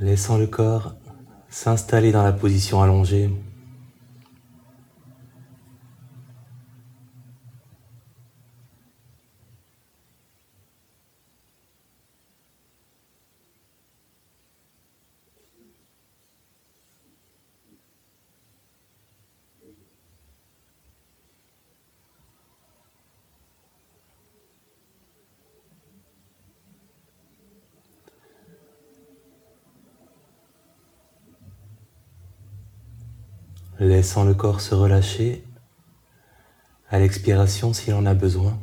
laissant le corps s'installer dans la position allongée. Laissant le corps se relâcher à l'expiration s'il en a besoin.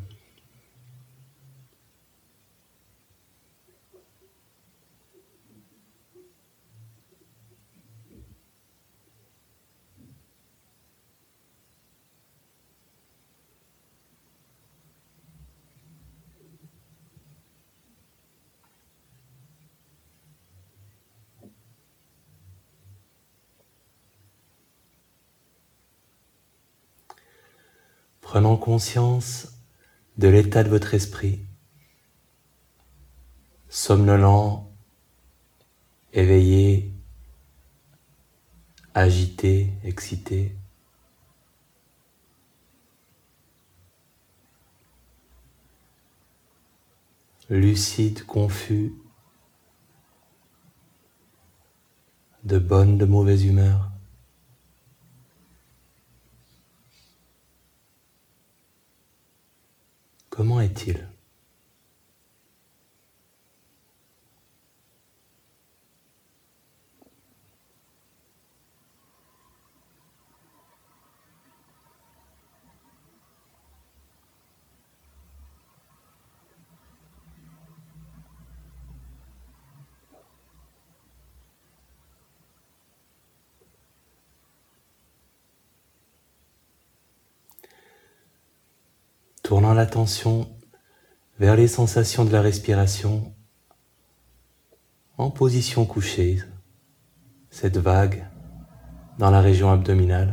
Prenant conscience de l'état de votre esprit, somnolent, éveillé, agité, excité. Lucide, confus, de bonne, de mauvaise humeur. Comment est-il ? Tournant l'attention vers les sensations de la respiration en position couchée, cette vague dans la région abdominale.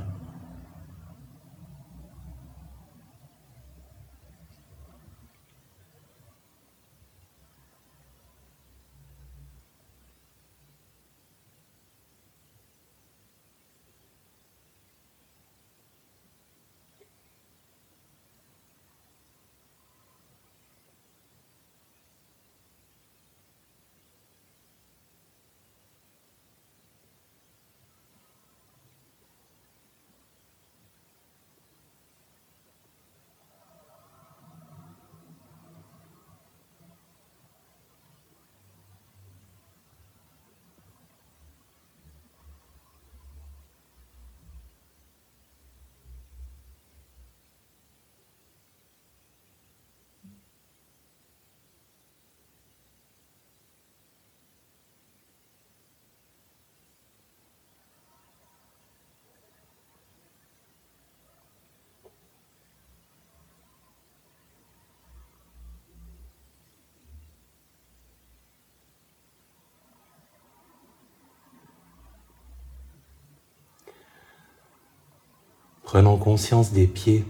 Prenant conscience des pieds,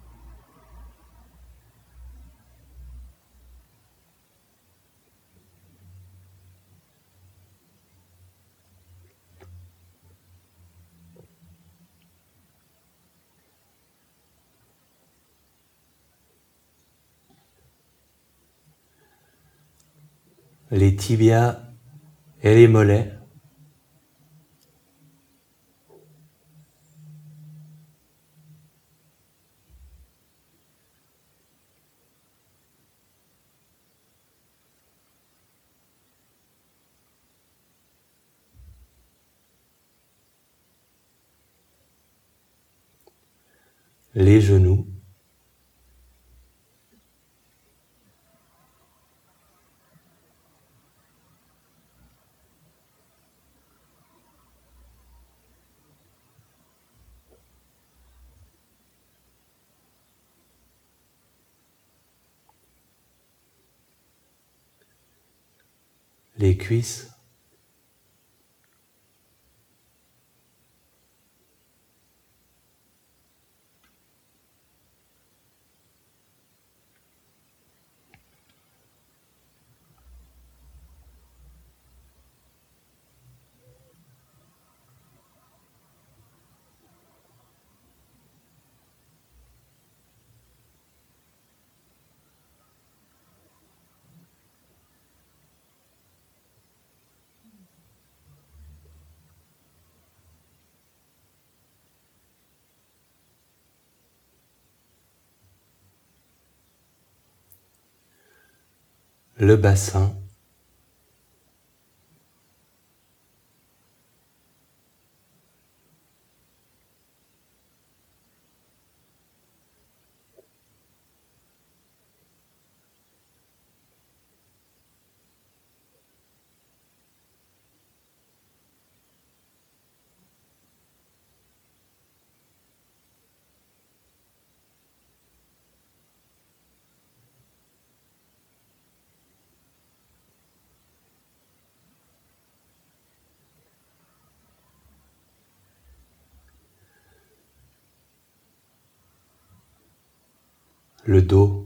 les tibias et les mollets. Les genoux, les cuisses, le bassin, le dos,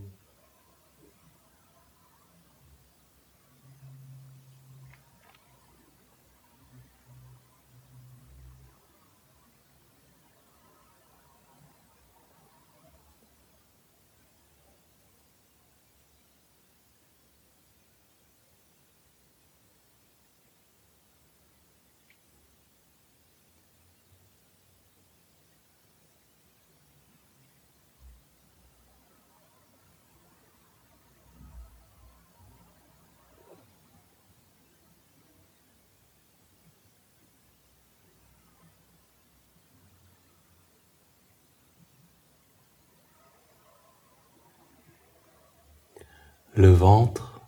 le ventre,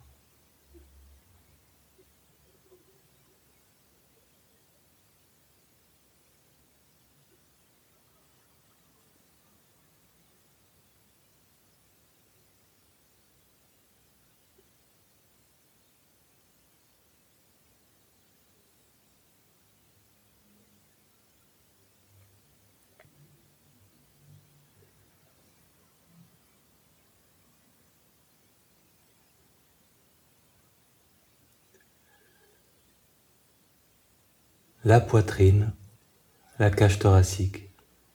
la poitrine, la cage thoracique.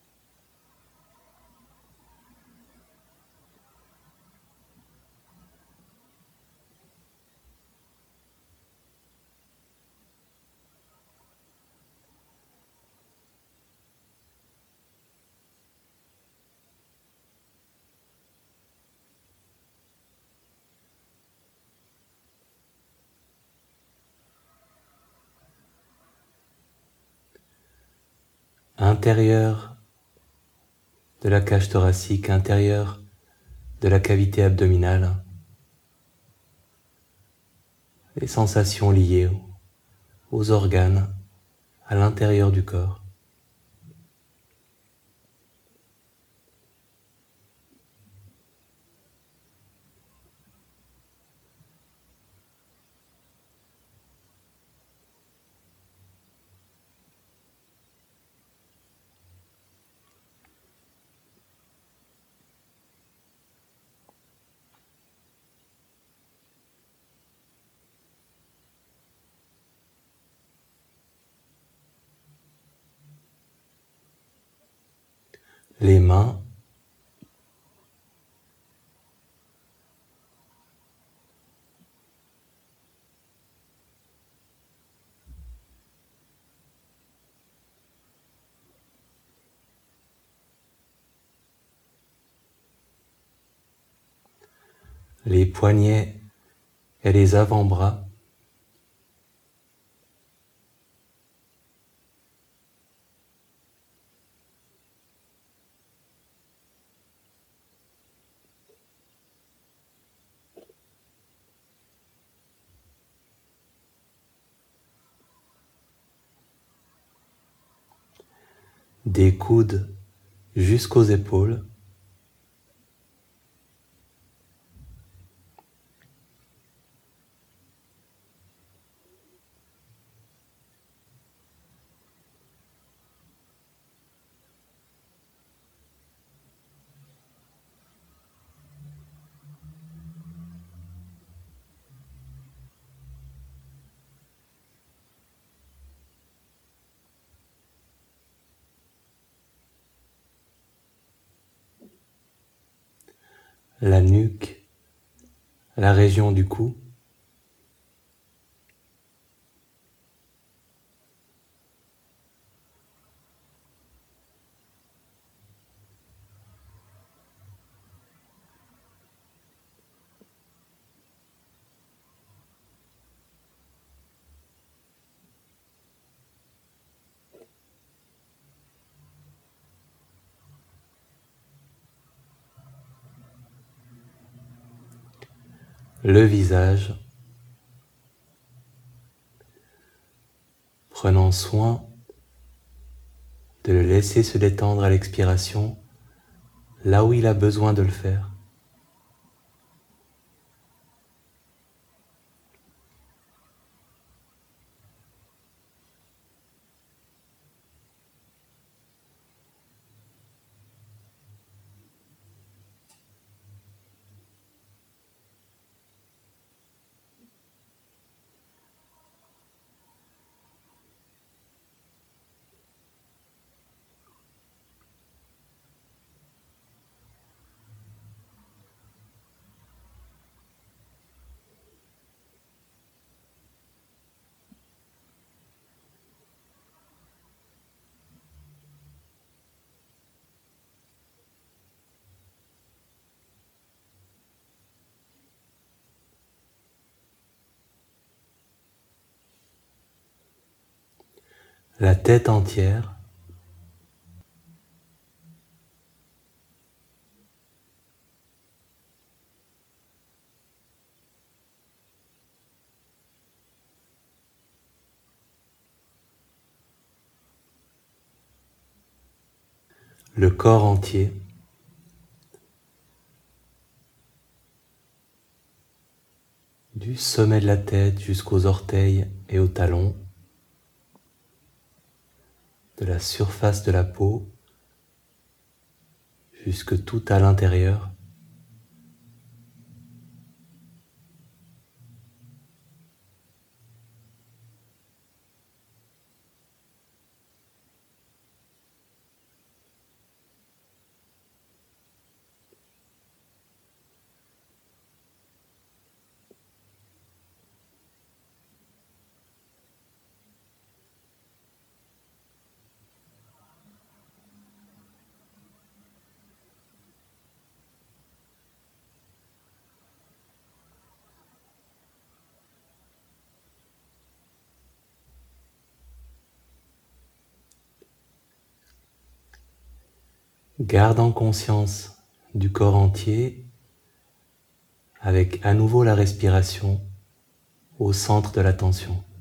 Intérieur de la cage thoracique, intérieur de la cavité abdominale, les sensations liées aux organes à l'intérieur du corps. Les mains, les poignets et les avant-bras, des coudes jusqu'aux épaules, la nuque, la région du cou, le visage, prenant soin de le laisser se détendre à l'expiration là où il a besoin de le faire. La tête entière, le corps entier, du sommet de la tête jusqu'aux orteils et aux talons, de la surface de la peau jusque tout à l'intérieur. Garde en conscience du corps entier avec à nouveau la respiration au centre de l'attention.